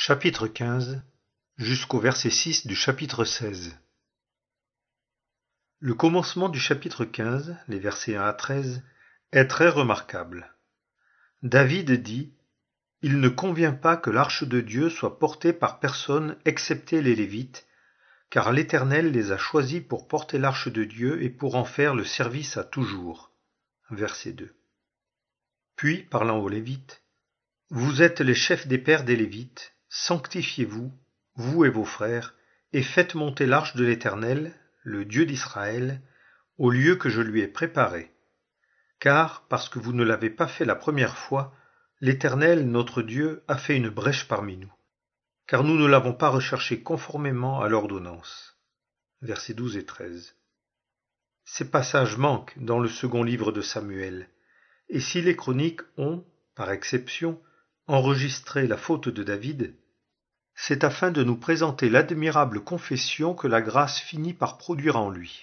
Chapitre 15 jusqu'au verset 6 du chapitre 16. Le commencement du chapitre 15, les versets 1 à 13, est très remarquable. David dit « Il ne convient pas que l'arche de Dieu soit portée par personne excepté les Lévites, car l'Éternel les a choisis pour porter l'arche de Dieu et pour en faire le service à toujours. » Verset 2. Puis, parlant aux Lévites, « Vous êtes les chefs des pères des Lévites, sanctifiez-vous, vous et vos frères, et faites monter l'arche de l'Éternel, le Dieu d'Israël, au lieu que je lui ai préparé. Car, parce que vous ne l'avez pas fait la première fois, l'Éternel, notre Dieu, a fait une brèche parmi nous, car nous ne l'avons pas recherché conformément à l'ordonnance. » Versets 12 et 13. Ces passages manquent dans le second livre de Samuel, et si les chroniques ont, par exception, enregistré la faute de David, c'est afin de nous présenter l'admirable confession que la grâce finit par produire en lui.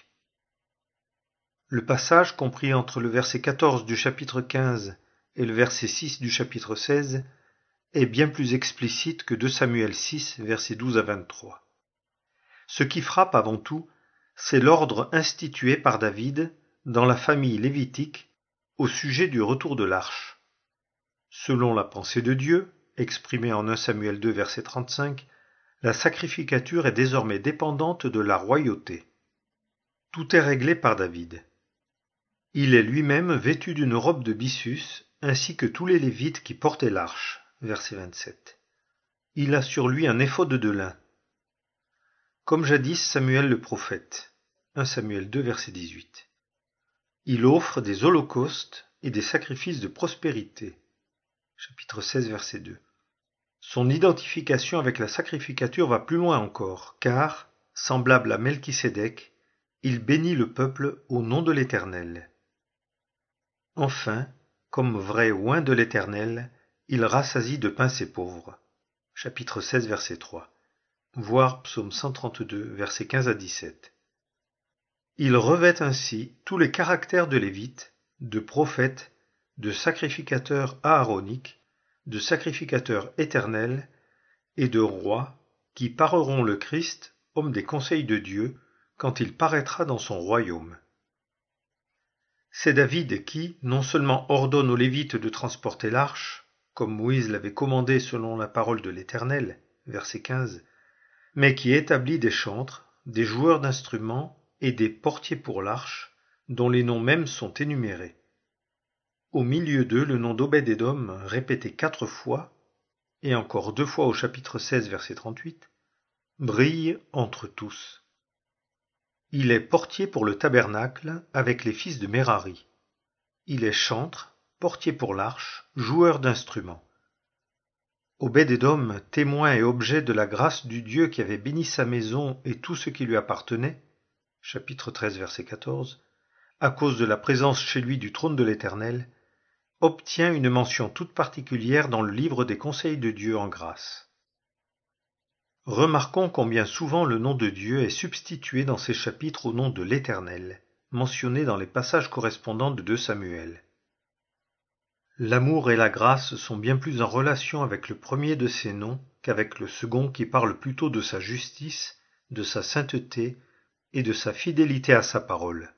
Le passage compris entre le verset 14 du chapitre 15 et le verset 6 du chapitre 16 est bien plus explicite que 2 Samuel 6, versets 12 à 23. Ce qui frappe avant tout, c'est l'ordre institué par David dans la famille lévitique au sujet du retour de l'arche. Selon la pensée de Dieu, exprimée en 1 Samuel 2, verset 35, la sacrificature est désormais dépendante de la royauté. Tout est réglé par David. Il est lui-même vêtu d'une robe de byssus, ainsi que tous les Lévites qui portaient l'arche. Verset 27. Il a sur lui un éphod de lin. Comme jadis Samuel le prophète. 1 Samuel 2, verset 18. Il offre des holocaustes et des sacrifices de prospérité. Chapitre 16, verset 2. Son identification avec la sacrificature va plus loin encore, car, semblable à Melchisédek, il bénit le peuple au nom de l'Éternel. Enfin, comme vrai oint de l'Éternel, il rassasie de pain ses pauvres. Chapitre 16, verset 3. Voir Psaume 132, versets 15 à 17. Il revêt ainsi tous les caractères de Lévite, de prophète, de sacrificateur aaronique, de sacrificateur éternel et de roi qui pareront le Christ, homme des conseils de Dieu, quand il paraîtra dans son royaume. C'est David qui, non seulement ordonne aux Lévites de transporter l'arche, comme Moïse l'avait commandé selon la parole de l'Éternel, verset 15, mais qui établit des chantres, des joueurs d'instruments et des portiers pour l'arche, dont les noms mêmes sont énumérés. Au milieu d'eux, le nom d'Obed-Édom, répété 4 fois, et encore 2 fois au chapitre 16, verset 38, brille entre tous. Il est portier pour le tabernacle avec les fils de Mérari. Il est chantre, portier pour l'arche, joueur d'instruments. Obed-Édom, témoin et objet de la grâce du Dieu qui avait béni sa maison et tout ce qui lui appartenait, chapitre 13, verset 14, à cause de la présence chez lui du trône de l'Éternel, obtient une mention toute particulière dans le livre des conseils de Dieu en grâce. Remarquons combien souvent le nom de Dieu est substitué dans ces chapitres au nom de l'Éternel, mentionné dans les passages correspondants de 2 Samuel. L'amour et la grâce sont bien plus en relation avec le premier de ces noms qu'avec le second qui parle plutôt de sa justice, de sa sainteté et de sa fidélité à sa parole.